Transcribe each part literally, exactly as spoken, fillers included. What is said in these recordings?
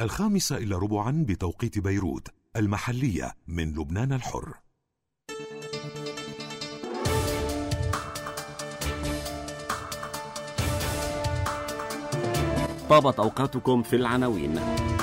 الخامسة إلى ربعا بتوقيت بيروت المحلية من لبنان الحر. طابت أوقاتكم في العناوين.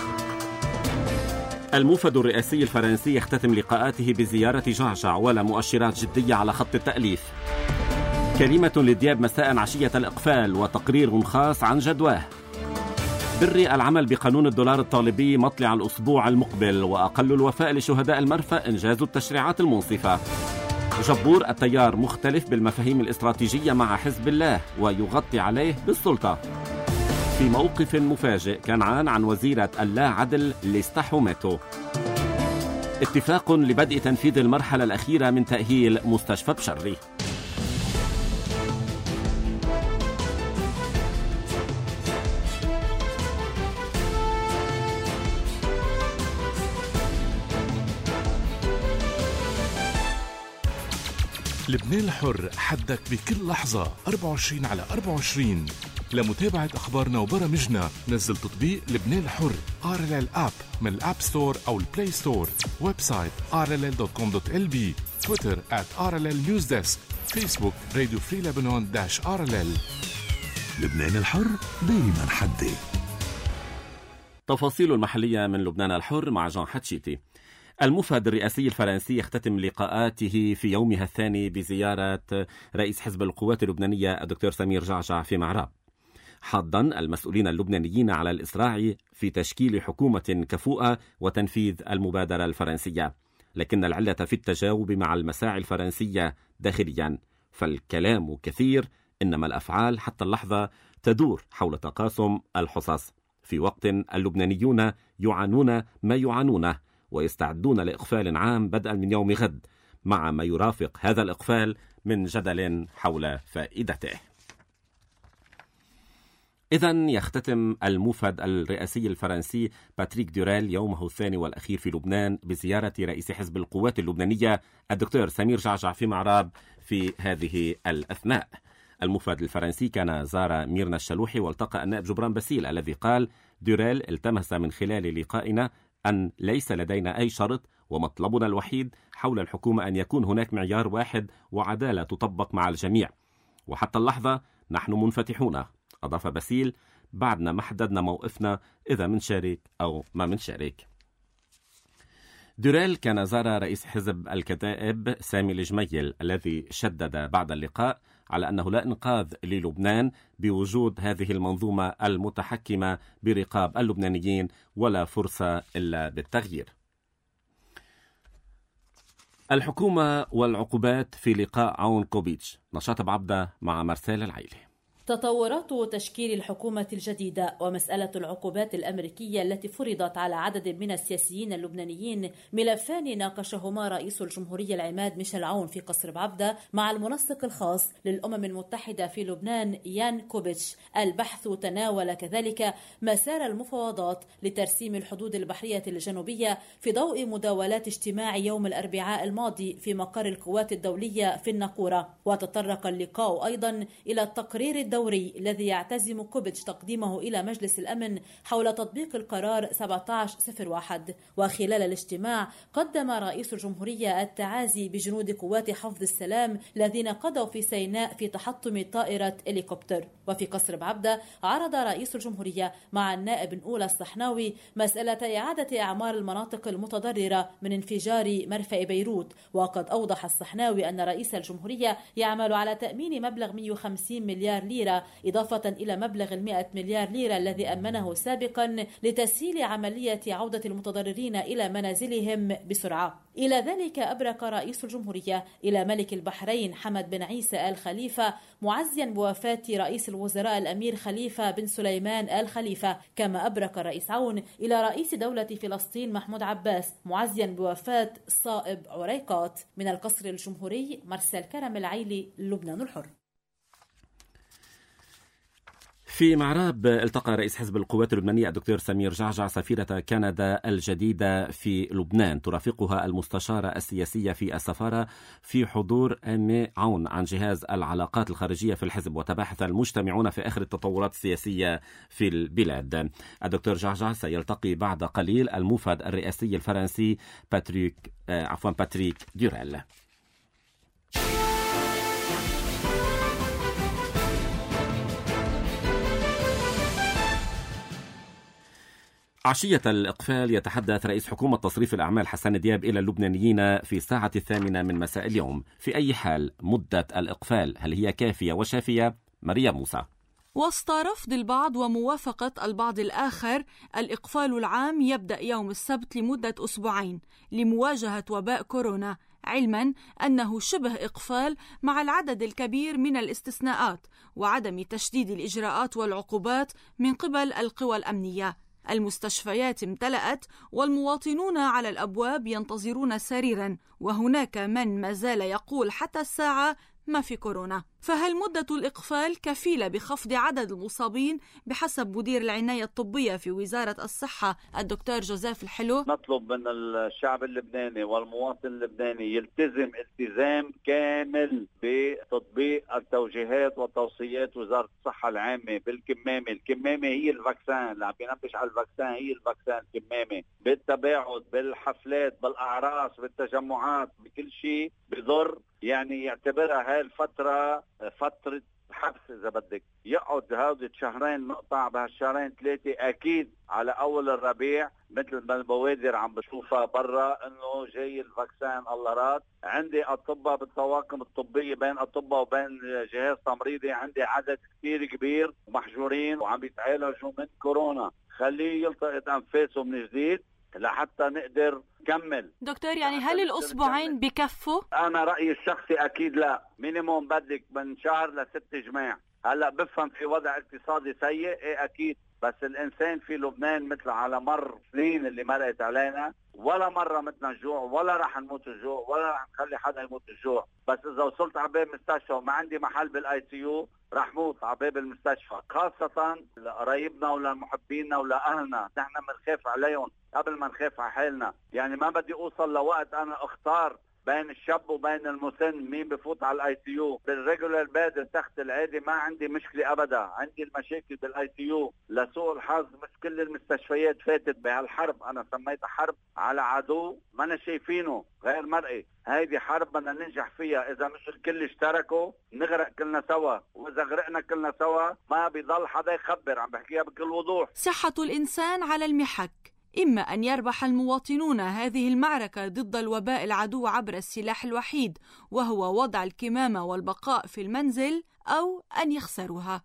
الموفد الرئاسي الفرنسي يختتم لقاءاته بزيارة جعجع ولا مؤشرات جدية على خط التأليف. كلمة لدياب مساء عشية الإقفال وتقرير خاص عن جدواه. بري العمل بقانون الدولار الطالبي مطلع الأسبوع المقبل، وأقل الوفاء لشهداء المرفأ إنجاز التشريعات المنصفة. جبور التيار مختلف بالمفاهيم الاستراتيجية مع حزب الله ويغطي عليه بالسلطة. في موقف مفاجئ كنعان عن وزيرة اللا عدل لستحومته. اتفاق لبدء تنفيذ المرحلة الأخيرة من تأهيل مستشفى بشري. لبنان الحر، حدك بكل لحظة أربعة وعشرين على أربعة وعشرين. لمتابعة أخبارنا وبرامجنا نزل تطبيق لبنان الحر آر إل إل آب من الآب ستور أو البلاي ستور. ويب سايت آر إل إل دوت كوم دوت إل بي. تويتر آت آر إل إل نيوز ديسك. فيسبوك راديو فري لبنان داش آر إل إل. لبنان الحر دايما حدي. تفاصيل المحلية من لبنان الحر مع جان حتشيتي. الموفد الرئاسي الفرنسي يختتم لقاءاته في يومها الثاني بزيارة رئيس حزب القوات اللبنانية الدكتور سمير جعجع في معراب، حاضا المسؤولين اللبنانيين على الإسراع في تشكيل حكومة كفؤة وتنفيذ المبادرة الفرنسية، لكن العلة في التجاوب مع المساعي الفرنسية داخليا، فالكلام كثير إنما الأفعال حتى اللحظة تدور حول تقاسم الحصص، في وقت اللبنانيون يعانون ما يعانونه ويستعدون لإقفال عام بدءا من يوم غد، مع ما يرافق هذا الإقفال من جدل حول فائدته. إذن يختتم الموفد الرئاسي الفرنسي باتريك دوريل يومه الثاني والأخير في لبنان بزيارة رئيس حزب القوات اللبنانية الدكتور سمير جعجع في معراب. في هذه الأثناء الموفد الفرنسي كان زار ميرنا الشلوحي والتقى النائب جبران باسيل، الذي قال دوريل التمس من خلال لقائنا أن ليس لدينا أي شرط، ومطلبنا الوحيد حول الحكومة أن يكون هناك معيار واحد وعدالة تطبق مع الجميع، وحتى اللحظة نحن منفتحون. أضاف باسيل بعدنا ما حددنا موقفنا إذا منشارك أو ما منشارك. دوريل كان زار رئيس حزب الكتائب سامي الجميل، الذي شدد بعد اللقاء على أنه لا إنقاذ للبنان بوجود هذه المنظومة المتحكمة برقاب اللبنانيين ولا فرصة إلا بالتغيير. الحكومة والعقوبات في لقاء عون كوبيتش. نشاط بعبدة مع مرسال العيلي. تطورات تشكيل الحكومة الجديدة ومسألة العقوبات الأمريكية التي فرضت على عدد من السياسيين اللبنانيين ملفان ناقشهما رئيس الجمهورية العماد ميشيل عون في قصر بعبدة مع المنسق الخاص للأمم المتحدة في لبنان يان كوبيتش. البحث تناول كذلك مسار المفاوضات لترسيم الحدود البحرية الجنوبية في ضوء مداولات اجتماع يوم الأربعاء الماضي في مقر القوات الدولية في الناقورة. وتطرق اللقاء أيضا إلى التقرير الدولي الدوري الذي يعتزم كوبيتش تقديمه إلى مجلس الأمن حول تطبيق القرار سبعة عشر صفر واحد. وخلال الاجتماع قدم رئيس الجمهورية التعازي بجنود قوات حفظ السلام الذين قضوا في سيناء في تحطم طائرة هليكوبتر. وفي قصر بعبدة عرض رئيس الجمهورية مع النائب أولى الصحناوي مسألة إعادة إعمار المناطق المتضررة من انفجار مرفأ بيروت. وقد أوضح الصحناوي أن رئيس الجمهورية يعمل على تأمين مبلغ مئة وخمسين مليار ليرة إضافة إلى مبلغ المئة مليار ليرة الذي أمنه سابقا لتسهيل عملية عودة المتضررين إلى منازلهم بسرعة. إلى ذلك أبرك رئيس الجمهورية إلى ملك البحرين حمد بن عيسى آل خليفة معزيا بوفاة رئيس الوزراء الأمير خليفة بن سليمان آل خليفة. كما أبرك الرئيس عون إلى رئيس دولة فلسطين محمود عباس معزيا بوفاة صائب عريقات. من القصر الجمهوري مرسل كرم العيلي، لبنان الحر. في معراب التقى رئيس حزب القوات اللبنانية الدكتور سمير جعجع سفيرة كندا الجديدة في لبنان، ترافقها المستشارة السياسية في السفارة في حضور أمي عون عن جهاز العلاقات الخارجية في الحزب، وتباحث المجتمعون في آخر التطورات السياسية في البلاد. الدكتور جعجع سيلتقي بعد قليل الموفد الرئاسي الفرنسي باتريك آه عفوا باتريك دوريل. عشية الإقفال يتحدث رئيس حكومة تصريف الأعمال حسن دياب إلى اللبنانيين في الساعة الثامنة من مساء اليوم. في أي حال مدة الإقفال، هل هي كافية وشافية؟ مريم موسى. وسط رفض البعض وموافقة البعض الآخر، الإقفال العام يبدأ يوم السبت لمدة أسبوعين لمواجهة وباء كورونا، علما أنه شبه إقفال مع العدد الكبير من الاستثناءات وعدم تشديد الإجراءات والعقوبات من قبل القوى الأمنية. المستشفيات امتلأت والمواطنون على الأبواب ينتظرون سريرا، وهناك من ما زال يقول حتى الساعة ما في كورونا. فهل مدة الإقفال كفيلة بخفض عدد المصابين بحسب مدير العناية الطبية في وزارة الصحة الدكتور جوزيف الحلو؟ نطلب من الشعب اللبناني والمواطن اللبناني يلتزم التزام كامل بتطبيق التوجيهات وتوصيات وزارة الصحة العامة بالكمامة. الكمامة هي الفاكسان، اللي عم بينبش على الفاكسان هي الفاكسان الكمامة. بالتباعد، بالحفلات، بالأعراس، بالتجمعات، بكل شيء بضر، يعني يعتبرها هاي الفترة فترة حبس إذا بدك. يقعد هذه شهرين مقطع، بهالشهرين ثلاثة أكيد على أول الربيع مثل ما البوادر عم بشوفها برا إنه جاي الفاكسان. الله راد. عندي أطباء بالطواقم الطبية، بين أطباء وبين جهاز تمريضي عندي عدد كثير كبير محجورين وعم بيتعالجوا من كورونا. خليه يلتقط أنفاسه من جديد لحتى نقدر نكمل. دكتور، يعني هل الأسبوعين بكفوا؟ أنا رأيي الشخصي أكيد لا، مينيموم بدك من شهر لست جماع. هلأ بفهم في وضع اقتصادي سيء، إيه أكيد، بس الإنسان في لبنان مثل على مر سنين اللي مرقت علينا ولا مرة متنا الجوع، ولا رح نموت الجوع، ولا رح نخلي حدا يموت الجوع. بس إذا وصلت على باب مستشفى وما عندي محل بالاي سي يو رح موت على باب المستشفى، خاصة لقرايبنا ولا محبينا ولا أهلنا. نحن بنخاف عليهم قبل ما نخاف على حالنا. يعني ما بدي أوصل لوقت أنا أختار بين الشاب وبين المسن مين بفوت على الاي سي يو. بالريجولر باد تحت العادي ما عندي مشكله ابدا، عندي المشاكل بالاي سي يو. لسوء الحظ مش كل المستشفيات فاتت بهالحرب، انا سميتها حرب على عدو ما أنا شايفينه غير مرئي. هيدي حرب بدنا ننجح فيها. اذا مش الكل اشتركوا نغرق كلنا سوا، واذا غرقنا كلنا سوا ما بيضل حدا يخبر. عم بحكيها بكل وضوح. صحة الانسان على المحك، إما أن يربح المواطنون هذه المعركة ضد الوباء العدو عبر السلاح الوحيد وهو وضع الكمامة والبقاء في المنزل، أو أن يخسروها.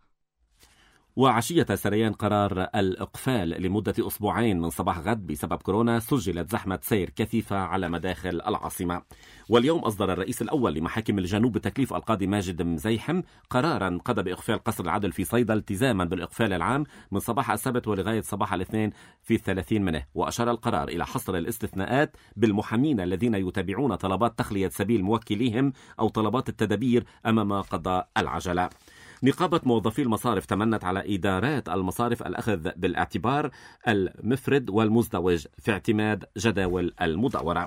وعشية سريان قرار الإقفال لمدة أسبوعين من صباح غد بسبب كورونا، سجلت زحمة سير كثيفة على مداخل العاصمة. واليوم أصدر الرئيس الأول لمحاكم الجنوب بتكليف القاضي ماجد مزيحم قرارا قضى بإقفال قصر العدل في صيدا التزاما بالإقفال العام من صباح السبت ولغاية صباح الاثنين في الثلاثين منه. وأشار القرار إلى حصر الاستثناءات بالمحامين الذين يتابعون طلبات تخلية سبيل موكليهم أو طلبات التدبير أمام قضاء العجلة. نقابة موظفي المصارف تمنت على إدارات المصارف الأخذ بالاعتبار المفرد والمزدوج في اعتماد جداول المداورة.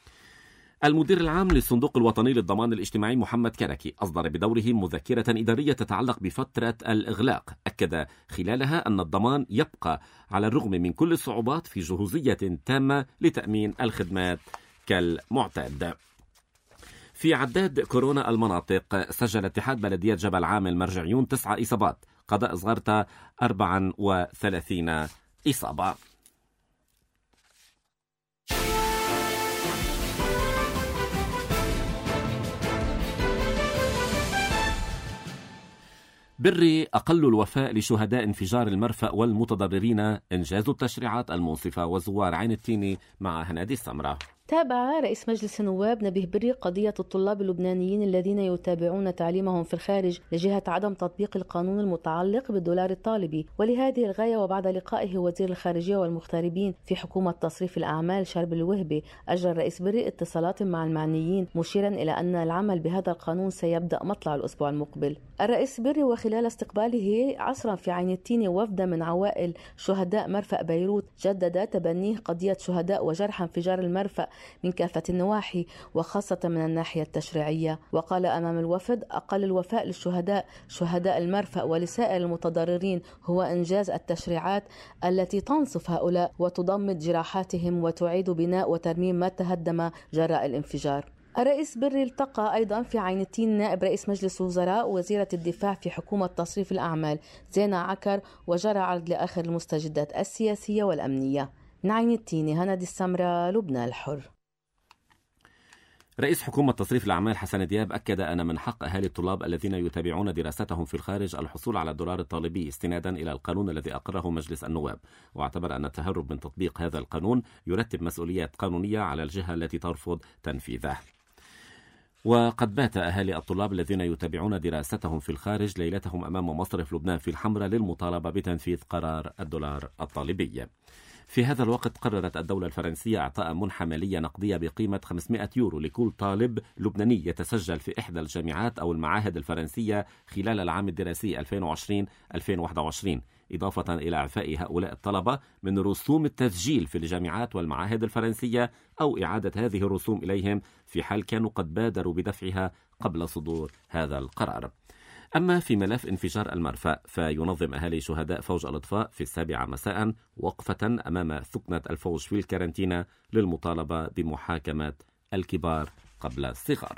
المدير العام للصندوق الوطني للضمان الاجتماعي محمد كركي أصدر بدوره مذكرة إدارية تتعلق بفترة الإغلاق، أكد خلالها أن الضمان يبقى على الرغم من كل الصعوبات في جهوزية تامة لتأمين الخدمات كالمعتاد. في عداد كورونا المناطق، سجل اتحاد بلدية جبل عامل مرجعيون تسعة إصابات، قضاء صغرتا أربعة وثلاثين إصابة. بري أقل الوفاء لشهداء انفجار المرفأ والمتضررين، إنجاز التشريعات المنصفة وزوار عين التيني مع هنادي السمرة. تابع رئيس مجلس النواب نبيه بري قضية الطلاب اللبنانيين الذين يتابعون تعليمهم في الخارج لجهة عدم تطبيق القانون المتعلق بالدولار الطالبي. ولهذه الغاية وبعد لقائه وزير الخارجية والمغتربين في حكومة تصريف الأعمال شرب الوهبي، أجرى الرئيس بري اتصالات مع المعنيين مشيرا إلى أن العمل بهذا القانون سيبدأ مطلع الأسبوع المقبل. الرئيس بري وخلال استقباله عصرا في عين التين وفدا من عوائل شهداء مرفأ بيروت جدد تبنيه قضية شهداء وجرحى انفجار المرفأ من كافة النواحي وخاصة من الناحية التشريعية. وقال أمام الوفد: أقل الوفاء للشهداء شهداء المرفأ ولسائر المتضررين هو إنجاز التشريعات التي تنصف هؤلاء وتضمد جراحاتهم وتعيد بناء وترميم ما تهدم جراء الانفجار. الرئيس بري التقى أيضا في عين التين نائب رئيس مجلس وزراء وزيرة الدفاع في حكومة تصريف الأعمال زينة عكر، وجرى عرض لآخر المستجدات السياسية والأمنية. من عين التين هند السمرة، لبنان الحر. رئيس حكومة تصريف الأعمال حسن دياب أكد أن من حق أهالي الطلاب الذين يتابعون دراستهم في الخارج الحصول على الدولار الطالبي استنادا إلى القانون الذي أقره مجلس النواب، واعتبر أن التهرب من تطبيق هذا القانون يرتب مسؤوليات قانونية على الجهة التي ترفض تنفيذه. وقد بات أهالي الطلاب الذين يتابعون دراستهم في الخارج ليلتهم أمام مصرف لبنان في الحمراء للمطالبة بتنفيذ قرار الدولار الطالبي. في هذا الوقت قررت الدولة الفرنسية إعطاء منحة مالية نقدية بقيمة خمسمائة يورو لكل طالب لبناني يتسجل في إحدى الجامعات أو المعاهد الفرنسية خلال العام الدراسي ألفين وعشرين ألفين وواحد وعشرين، إضافة إلى إعفاء هؤلاء الطلبة من رسوم التسجيل في الجامعات والمعاهد الفرنسية أو إعادة هذه الرسوم إليهم في حال كانوا قد بادروا بدفعها قبل صدور هذا القرار. أما في ملف انفجار المرفأ فينظم أهالي شهداء فوج الإطفاء في السابعة مساء وقفة أمام ثكنة الفوج في الكارنتينا للمطالبة بمحاكمة الكبار قبل الصغار.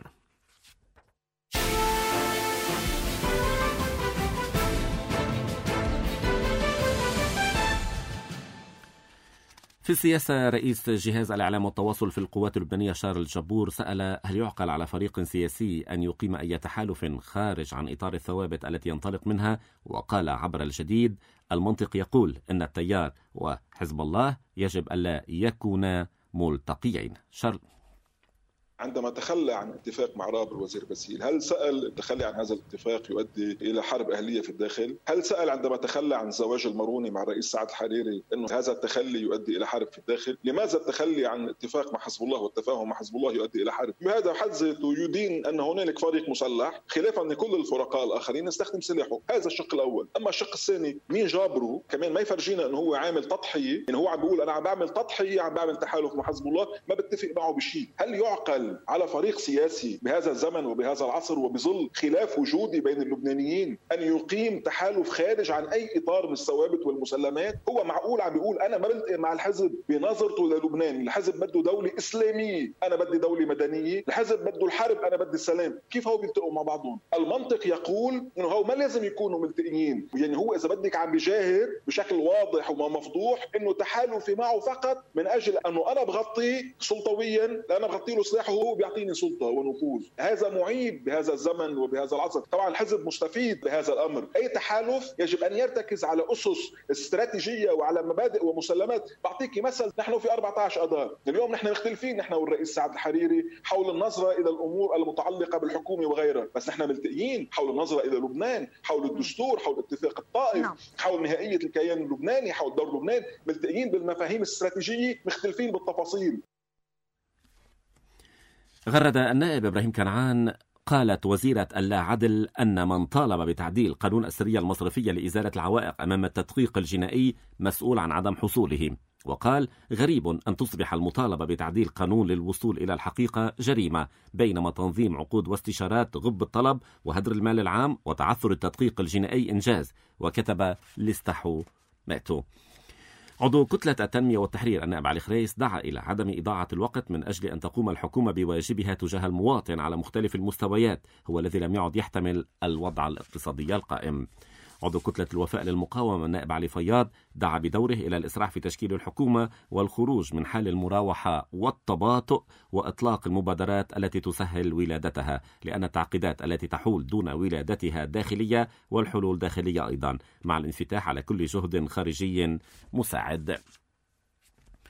في السياسة، رئيس جهاز الإعلام والتواصل في القوات اللبنانية شارل جبور سأل: هل يعقل على فريق سياسي أن يقيم أي تحالف خارج عن إطار الثوابت التي ينطلق منها؟ وقال عبر الجديد: المنطق يقول أن التيار وحزب الله يجب ألا يكونا ملتقيين. شارل: عندما تخلى عن اتفاق مع راب الوزير باسيل، هل سأل التخلي عن هذا الاتفاق يؤدي إلى حرب أهلية في الداخل؟ هل سأل عندما تخلى عن الزواج الماروني مع الرئيس سعد الحريري أنه هذا التخلي يؤدي إلى حرب في الداخل؟ لماذا التخلي عن الاتفاق مع حزب الله والتفاهم مع حزب الله يؤدي إلى حرب؟ بهذا حد ذاته يدين أن هنالك فريق مسلح خلافا لكل الفرقاء الآخرين يستخدم سلاحه. هذا الشق الأول. أما الشق الثاني، مين جابره كمان ما يفرجينا أنه هو عامل تضحية، إنه هو عم بيقول أنا عم بعمل تضحية، عم بعمل تحالف مع حزب الله، ما بتفق معه بشيء. هل يعقل على فريق سياسي بهذا الزمن وبهذا العصر وبظل خلاف وجودي بين اللبنانيين أن يقيم تحالف خارج عن أي إطار من الثوابت والمسلمات؟ هو معقول عم بيقول أنا ما بلتقي مع الحزب بنظرته للبنان؟ الحزب بده دولة إسلامية، أنا بدي دولة مدنية. الحزب بده الحرب، أنا بدي السلام. كيف هو بيلتقوا مع بعضهم؟ المنطق يقول إنه هو ما لازم يكونوا ملتقيين، يعني هو إذا بدك عم بيجاهر بشكل واضح ومفضوح إنه تحالفي معه فقط من أجل أنه أنا بغطي سلطويا، لأنا بغطي له سلاحه وهو بيعطيني سلطة ونفوذ. هذا معيب بهذا الزمن وبهذا العصر. طبعا الحزب مستفيد بهذا الأمر. أي تحالف يجب أن يرتكز على أسس استراتيجية وعلى مبادئ ومسلمات. بعطيك مثل، نحن في أربعة عشر أذار، اليوم نحن مختلفين نحن والرئيس سعد الحريري حول النظرة إلى الأمور المتعلقة بالحكومة وغيرها، بس نحن ملتقيين حول النظرة إلى لبنان، حول الدستور، حول اتفاق الطائف، حول نهائية الكيان اللبناني، حول دور لبنان. ملتقيين بالمفاهيم الاستراتيجية، مختلفين بالتفاصيل. غرد النائب إبراهيم كنعان قالت وزيرة اللا عدل أن من طالب بتعديل قانون السرية المصرفية لإزالة العوائق أمام التدقيق الجنائي مسؤول عن عدم حصوله. وقال: غريب أن تصبح المطالبة بتعديل قانون للوصول إلى الحقيقة جريمة، بينما تنظيم عقود واستشارات غب الطلب وهدر المال العام وتعثر التدقيق الجنائي إنجاز. وكتب: لاستحوا ماتوا. عضو كتلة التنمية والتحرير النائب علي خريس دعا إلى عدم إضاعة الوقت من أجل أن تقوم الحكومة بواجبها تجاه المواطن على مختلف المستويات، هو الذي لم يعد يحتمل الوضع الاقتصادي القائم. عضو كتلة الوفاء للمقاومة النائب علي فياض دعا بدوره إلى الإسراع في تشكيل الحكومة والخروج من حال المراوحة والتباطؤ وإطلاق المبادرات التي تسهل ولادتها، لأن التعقيدات التي تحول دون ولادتها داخلية والحلول داخلية أيضا، مع الانفتاح على كل جهد خارجي مساعد.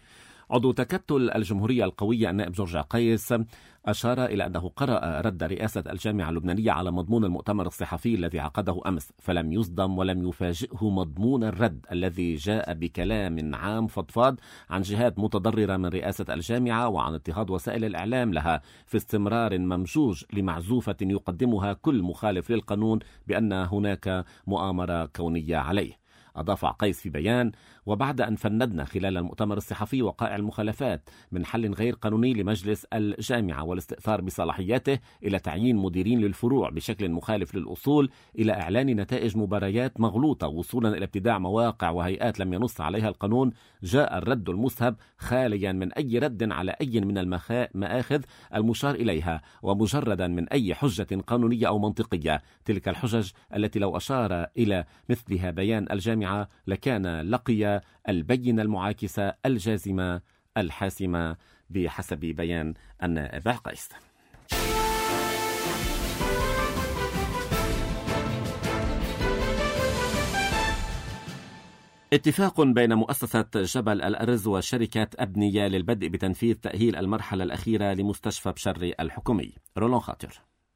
عضو تكتل الجمهورية القوية النائب جورج عقيس أشار إلى أنه قرأ رد رئاسة الجامعة اللبنانية على مضمون المؤتمر الصحفي الذي عقده أمس، فلم يصدم ولم يفاجئه مضمون الرد الذي جاء بكلام عام فضفاض عن جهات متضررة من رئاسة الجامعة وعن اضطهاد وسائل الإعلام لها في استمرار ممجوج لمعزوفة يقدمها كل مخالف للقانون بأن هناك مؤامرة كونية عليه. أضاف عقيس في بيان: وبعد أن فندنا خلال المؤتمر الصحفي وقائع المخالفات من حل غير قانوني لمجلس الجامعة والاستئثار بصلاحياته إلى تعيين مديرين للفروع بشكل مخالف للأصول إلى إعلان نتائج مباريات مغلوطة وصولا إلى ابتداع مواقع وهيئات لم ينص عليها القانون، جاء الرد المسهب خاليا من أي رد على أي من المآخذ المشار إليها ومجردا من أي حجة قانونية أو منطقية، تلك الحجج التي لو أشار إلى مثلها بيان الجامعة لكان لقي البينة المعاكسة الجازمة الحاسمة بحسب بيان النائب عقيس. اتفاق بين مؤسسة جبل الأرز وشركة أبنية للبدء بتنفيذ تأهيل المرحلة الأخيرة لمستشفى بشري الحكومي. رولان خاطر.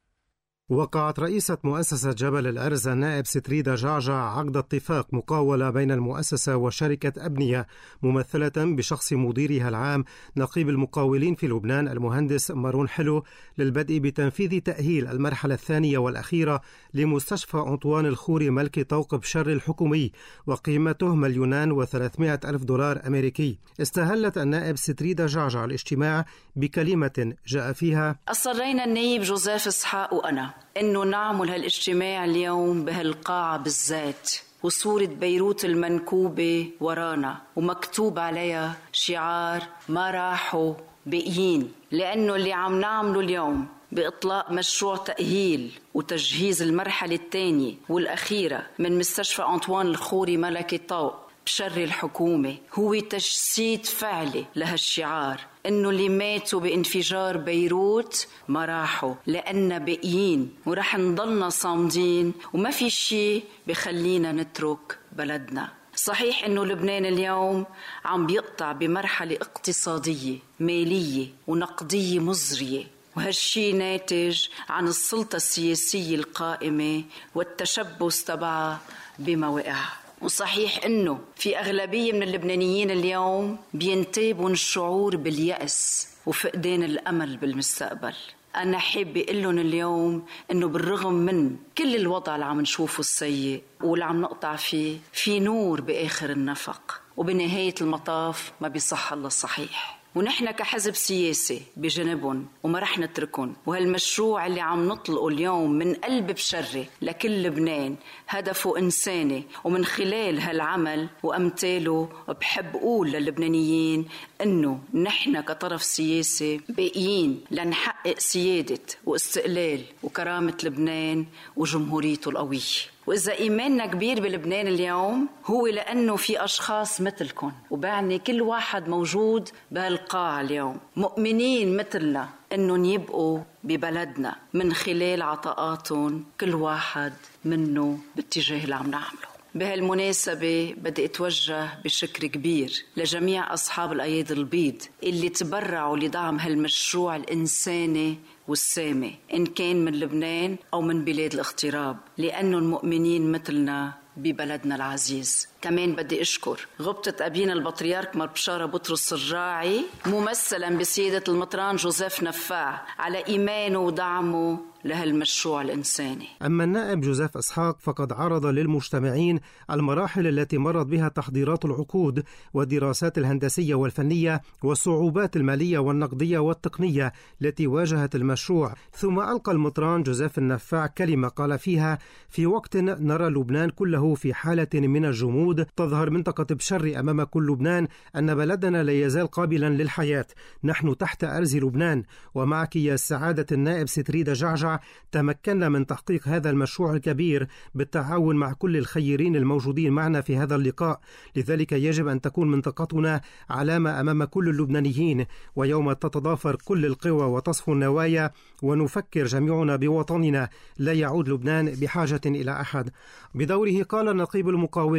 وقعت رئيسة مؤسسة جبل الأرز النائب ستريدا جعجع عقد اتفاق مقاولة بين المؤسسة وشركة أبنية ممثلة بشخص مديرها العام نقيب المقاولين في لبنان المهندس مارون حلو للبدء بتنفيذ تأهيل المرحلة الثانية والأخيرة لمستشفى أنطوان الخوري ملكي طوق بشر الحكومي وقيمته مليونان وثلاثمائة ألف دولار أمريكي. استهلت النائب ستريدا جعجع الاجتماع بكلمة جاء فيها: أصرينا النائب جوزيف إسحاق وأنا إنه نعمل هالإجتماع اليوم بهالقاعة بالذات، وصورة بيروت المنكوبة ورانا ومكتوب عليها شعار ما راحوا باقيين، لأنه اللي عم نعمله اليوم بإطلاق مشروع تأهيل وتجهيز المرحلة الثانية والأخيرة من مستشفى أنطوان الخوري ملكي طوق بشر الحكومة هو تجسيد فعلي لهالشعار، إنه اللي ماتوا بانفجار بيروت ما راحوا لأننا باقيين ورح نضلنا صامدين وما في شيء بخلينا نترك بلدنا. صحيح إنه لبنان اليوم عم بيقطع بمرحلة اقتصادية مالية ونقدية مزرية، وهالشي ناتج عن السلطة السياسية القائمة والتشبث تبعها بمواقعها. وصحيح إنه في أغلبية من اللبنانيين اليوم بينتابون الشعور باليأس وفقدان الأمل بالمستقبل. أنا حابة أقول لهم اليوم إنه بالرغم من كل الوضع اللي عم نشوفه السيء واللي عم نقطع فيه، في نور بآخر النفق، وبنهاية المطاف ما بيصح الله الصحيح. ونحن كحزب سياسي بجنبهم وما رح نتركهم، وهالمشروع اللي عم نطلقه اليوم من قلب بشري لكل لبنان هدفه إنساني، ومن خلال هالعمل وأمثاله بحب أقول للبنانيين إنه نحن كطرف سياسي باقيين لنحقق سيادة واستقلال وكرامة لبنان وجمهوريته القوية. وإذا إيماننا كبير بلبنان اليوم هو لأنه في أشخاص مثلكم، وبعني كل واحد موجود بهالقاعة اليوم مؤمنين مثلنا إنهم يبقوا ببلدنا من خلال عطاءاتهم كل واحد منه باتجاه اللي عم نعمله. بهالمناسبة بدي أتوجه بشكر كبير لجميع أصحاب الأيادي البيض اللي تبرعوا لدعم هالمشروع الإنساني والسامي، إن كان من لبنان أو من بلاد الاغتراب، لأنهم مؤمنين مثلنا ببلدنا العزيز. كمان بدي أشكر غبطة أبينا البطريرك مر بشارة بطرس الراعي ممثلا بسيادة المطران جوزيف نفاع على إيمانه ودعمه لهالمشروع الإنساني. أما النائب جوزيف إسحاق فقد عرض للمجتمعين المراحل التي مرت بها تحضيرات العقود والدراسات الهندسية والفنية والصعوبات المالية والنقدية والتقنية التي واجهت المشروع. ثم ألقى المطران جوزيف النفاع كلمة قال فيها: في وقت نرى لبنان كله في حالة من الجمود تظهر منطقة بشر أمام كل لبنان أن بلدنا لا يزال قابلا للحياة. نحن تحت أرز لبنان، ومعك يا سعادة النائب ستريدا جعجع تمكنا من تحقيق هذا المشروع الكبير بالتعاون مع كل الخيرين الموجودين معنا في هذا اللقاء. لذلك يجب أن تكون منطقتنا علامة أمام كل اللبنانيين، ويوم تتضافر كل القوى وتصفو النوايا ونفكر جميعنا بوطننا لا يعود لبنان بحاجة إلى أحد. بدوره قال نقيب المقاولين المهندس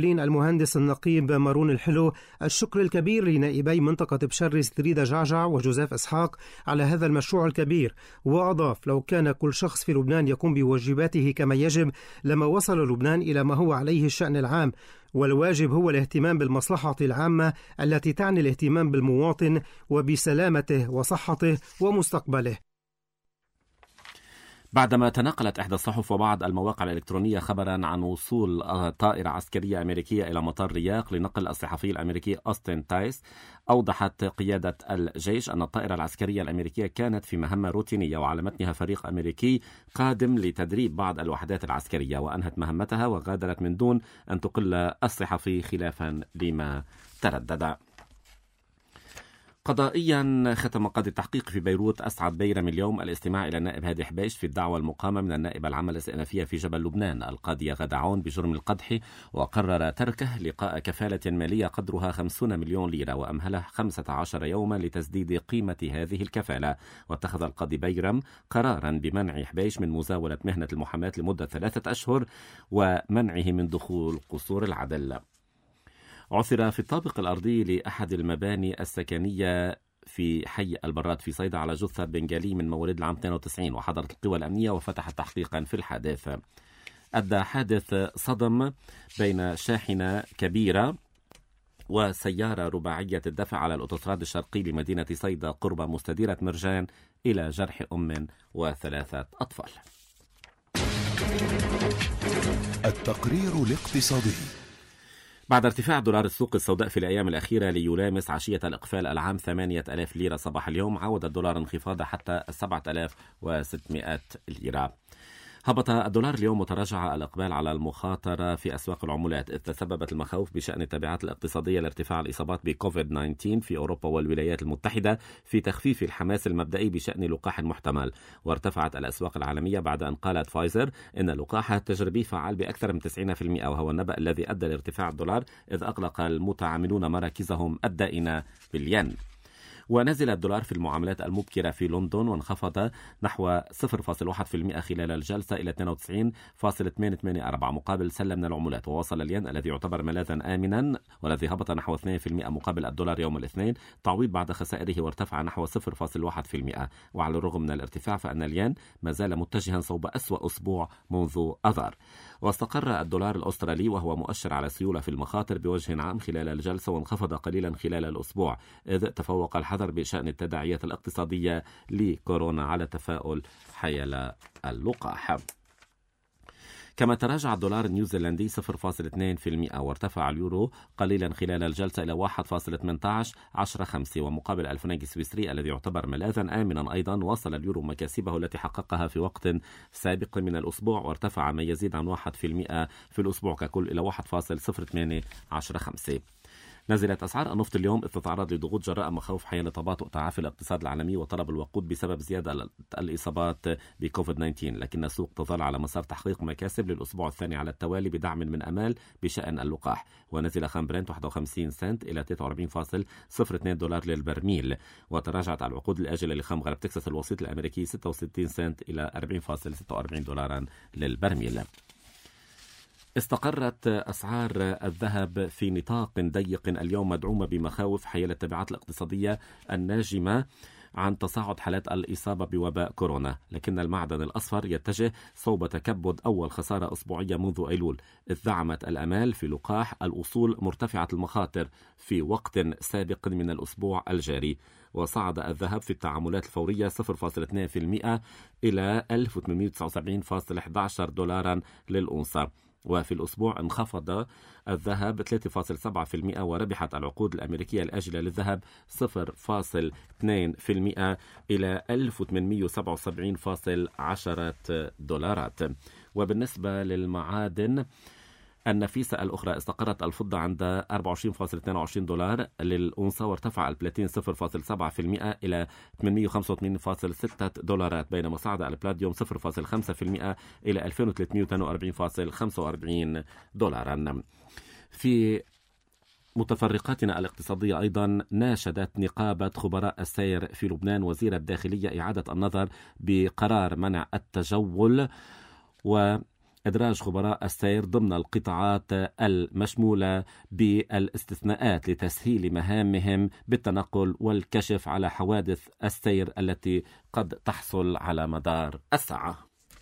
المهندس النقيب مارون الحلو، الشكر الكبير لنائبي منطقة بشرس تريدا جعجع وجوزيف إسحاق على هذا المشروع الكبير. وأضاف: لو كان كل شخص في لبنان يقوم بواجباته كما يجب لما وصل لبنان إلى ما هو عليه الشأن العام، والواجب هو الاهتمام بالمصلحة العامة التي تعني الاهتمام بالمواطن وبسلامته وصحته ومستقبله. بعدما تناقلت إحدى الصحف وبعض المواقع الإلكترونية خبرا عن وصول طائرة عسكرية أمريكية إلى مطار رياق لنقل الصحفي الأمريكي أوستن تايس، أوضحت قيادة الجيش أن الطائرة العسكرية الأمريكية كانت في مهمة روتينية وعلى متنها فريق أمريكي قادم لتدريب بعض الوحدات العسكرية، وأنهت مهمتها وغادرت من دون أن تقل الصحفي خلافا لما تردد. قضائيا ختم قاضي التحقيق في بيروت أسعد بيرم اليوم الاستماع إلى النائب هادي حبيش في الدعوى المقامة من النائبة العامة الاستئنافية في جبل لبنان القاضية غادة عون بجرم القدح، وقرر تركه لقاء كفالة مالية قدرها خمسين مليون ليرة وأمهله خمسة عشر يوما لتسديد قيمة هذه الكفالة. واتخذ القاضي بيرم قرارا بمنع حبيش من مزاولة مهنة المحاماة لمدة ثلاثة أشهر ومنعه من دخول قصور العدل. عثر في الطابق الأرضي لأحد المباني السكنية في حي البراد في صيدا على جثة بنغالي من مواليد العام اثنين وتسعين، وحضرت القوى الأمنية وفتحت تحقيقا في الحادث. أدى حادث صدم بين شاحنة كبيرة وسيارة رباعية الدفع على الأوتوستراد الشرقي لمدينة صيدا قرب مستديرة مرجان إلى جرح أم وثلاثة أطفال. التقرير الاقتصادي. بعد ارتفاع دولار السوق السوداء في الأيام الأخيرة ليلامس عشية الإقفال العام ثمانية آلاف ليرة صباح اليوم، عود الدولار انخفاضه حتى سبعة آلاف وستمائة ليرة. هبط الدولار اليوم وتراجع الإقبال على المخاطرة في أسواق العملات، إذ تسببت المخاوف بشأن التبعات الاقتصادية لارتفاع الإصابات بكوفيد تسعة عشر في أوروبا والولايات المتحدة في تخفيف الحماس المبدئي بشأن لقاح محتمل. وارتفعت الأسواق العالمية بعد أن قالت فايزر إن اللقاح التجريبي فعال بأكثر من تسعين بالمئة، وهو النبأ الذي أدى لارتفاع الدولار، إذ أغلق المتعاملون مراكزهم الدائنة بالين. ونزل الدولار في المعاملات المبكرة في لندن وانخفض نحو صفر فاصلة واحد بالمئة خلال الجلسة إلى اثنين وتسعين فاصلة ثمانية ثمانية أربعة مقابل سلة من العملات. ووصل الين الذي يعتبر ملاذا آمنا والذي هبط نحو اثنين بالمئة مقابل الدولار يوم الاثنين تعويض بعد خسائره، وارتفع نحو صفر فاصلة واحد بالمئة. وعلى الرغم من الارتفاع فإن الين ما زال متجها صوب أسوأ أسبوع منذ أذار. واستقر الدولار الأسترالي وهو مؤشر على سيولة في المخاطر بوجه عام خلال الجلسة، وانخفض قليلا خلال الأسبوع، إذ تفوق الحذر بشأن التداعيات الاقتصادية لكورونا على تفاؤل حيال اللقاح. كما تراجع الدولار النيوزيلندي صفر فاصلة اثنين بالمئة، وارتفع اليورو قليلا خلال الجلسة إلى واحد فاصلة ثمانية عشر عشرة خمسة، ومقابل الفرنك السويسري الذي يعتبر ملاذا آمنا أيضا وصل اليورو مكاسبه التي حققها في وقت سابق من الأسبوع، وارتفع ما يزيد عن واحد بالمئة في الأسبوع ككل إلى واحد فاصلة صفر ثمانية عشرة خمسة. نزلت أسعار النفط اليوم إذ تتعرض لضغوط جراء مخاوف حيال تباطؤ تعافي الاقتصاد العالمي وطلب الوقود بسبب زيادة الإصابات بكوفيد تسعة عشر، لكن السوق تظل على مسار تحقيق مكاسب للأسبوع الثاني على التوالي بدعم من أمال بشأن اللقاح. ونزل خام برنت واحد وخمسين سنت إلى ثلاثة وأربعين فاصلة صفر اثنين دولار للبرميل، وتراجعت العقود الآجلة لخام غرب تكساس الوسيط الأمريكي ستة وستين سنت إلى أربعين فاصلة ستة وأربعين دولارا للبرميل. استقرت أسعار الذهب في نطاق ضيق اليوم مدعومة بمخاوف حيال التبعات الاقتصادية الناجمة عن تصاعد حالات الإصابة بوباء كورونا، لكن المعدن الأصفر يتجه صوب تكبد أول خسارة أسبوعية منذ أيلول، إذ دعمت الأمال في لقاح الأصول مرتفعة المخاطر في وقت سابق من الأسبوع الجاري. وصعد الذهب في التعاملات الفورية صفر فاصلة اثنين بالمئة إلى ألف وثمانمائة وتسعة وسبعين فاصلة أحد عشر دولارا للأونصة. وفي الأسبوع انخفض الذهب ثلاثة فاصلة سبعة بالمئة، وربحت العقود الأمريكية الآجلة للذهب صفر فاصلة اثنين بالمئة إلى ألف وثمانمائة وسبعة وسبعين فاصلة عشرة دولارات. وبالنسبة للمعادن النفيسة الأخرى استقرت الفضة عند أربعة وعشرين فاصلة اثنين وعشرين دولار للأونصة، وارتفع البلاتين صفر فاصلة سبعة بالمئة إلى ثمانمائة وخمسة وثمانين فاصلة ستة دولارات، بينما صعد البلاديوم صفر فاصلة خمسة بالمئة إلى ألفين وثلاثمائة واثنين وأربعين فاصلة خمسة وأربعين دولارا. في متفرقاتنا الاقتصادية أيضا ناشدت نقابة خبراء السير في لبنان وزير الداخلية إعادة النظر بقرار منع التجول و إدراج خبراء السير ضمن القطاعات المشمولة بالاستثناءات لتسهيل مهامهم بالتنقل والكشف على حوادث السير التي قد تحصل على مدار الساعة.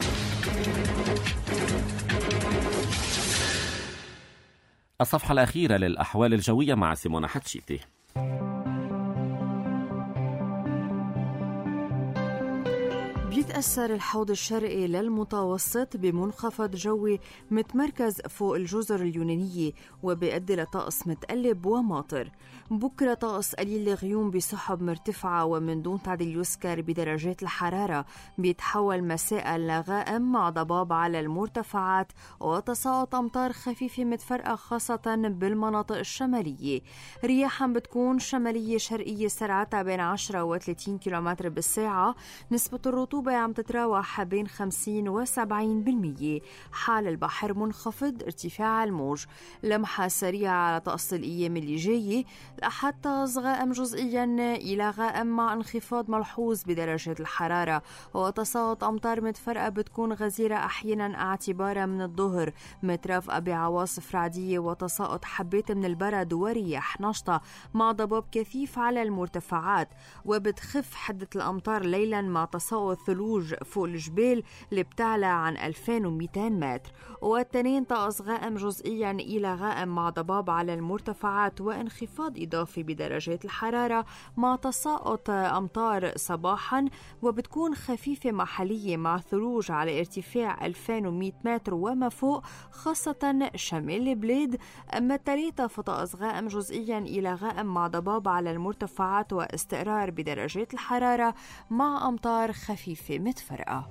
الصفحة الأخيرة للأحوال الجوية مع سيمونا حتشيتي. بيتأثر الحوض الشرقي للمتوسط بمنخفض جوي متمركز فوق الجزر اليونانية وبيؤدي لطقس متقلب وماطر. بكرة طقس قليل الغيوم بسحب مرتفعة ومن دون تعديل يسكر بدرجات الحرارة، بيتحول مساء لغائم مع ضباب على المرتفعات وتساقط أمطار خفيفة متفرقة خاصة بالمناطق الشمالية. رياحا بتكون شمالية شرقية سرعتها بين عشرة و ثلاثين كيلومتر بالساعة. نسبة الرطوبة عم تتراوح بين خمسين و سبعين بالمية. حال البحر منخفض، ارتفاع الموج. لمحة سريعة على طقس الأيام اللي جاية. الأحد طقس غائم جزئيا إلى غائم مع انخفاض ملحوظ بدرجات الحرارة وتساقط أمطار متفرقة بتكون غزيرة أحيانا اعتبارا من الظهر، مترافقة بعواصف رعدية وتساقط حبات من البرد ورياح نشطة مع ضباب كثيف على المرتفعات. وبتخف حدة الأمطار ليلا مع تساقط ثلوج فوق الجبال اللي بتعلى عن ألفين ومئتين متر. والتنين طقس غائم جزئيا إلى غائم مع ضباب على المرتفعات وانخفاض إضافي بدرجات الحرارة مع تساقط أمطار صباحا وبتكون خفيفة محلية مع ثلوج على ارتفاع ألفين ومئة متر وما فوق خاصة شمال البلاد. أما الثلاثة فطقس غائم جزئيا إلى غائم مع ضباب على المرتفعات واستقرار بدرجات الحرارة مع أمطار خفيفة متفرقة.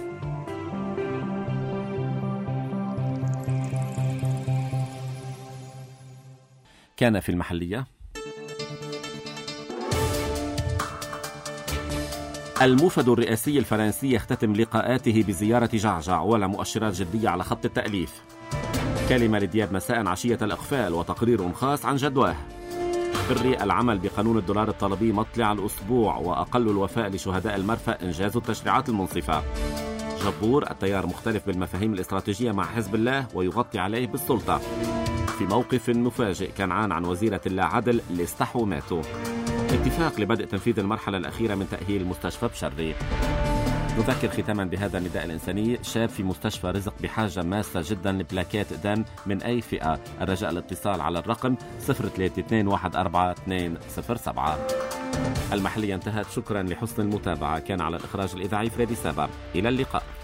كان في المحلية: الموفد الرئاسي الفرنسي يختتم لقاءاته بزيارة جعجع ولا مؤشرات جدية على خط التأليف. كلمة لدياب مساء عشية الإقفال وتقرير خاص عن جدواه. بري العمل بقانون الدولار الطلبي مطلع الأسبوع وأقل الوفاء لشهداء المرفأ إنجاز التشريعات المنصفة. جبور التيار مختلف بالمفاهيم الاستراتيجية مع حزب الله ويغطي عليه بالسلطة. في موقف مفاجئ كنعان عن وزيرة الله عدل اللي استحوا ماتوا. اتفاق لبدء تنفيذ المرحلة الأخيرة من تأهيل مستشفى بشري. نذكر ختاما بهذا النداء الإنساني: شاب في مستشفى رزق بحاجة ماسة جدا لبلاكات دم من أي فئة. الرجاء الاتصال على الرقم صفر ثلاثة اثنين واحد أربعة اثنين صفر سبعة. المحلية انتهت. شكرا لحسن المتابعة. كان على الإخراج الإذاعي فريدي سابا. إلى اللقاء.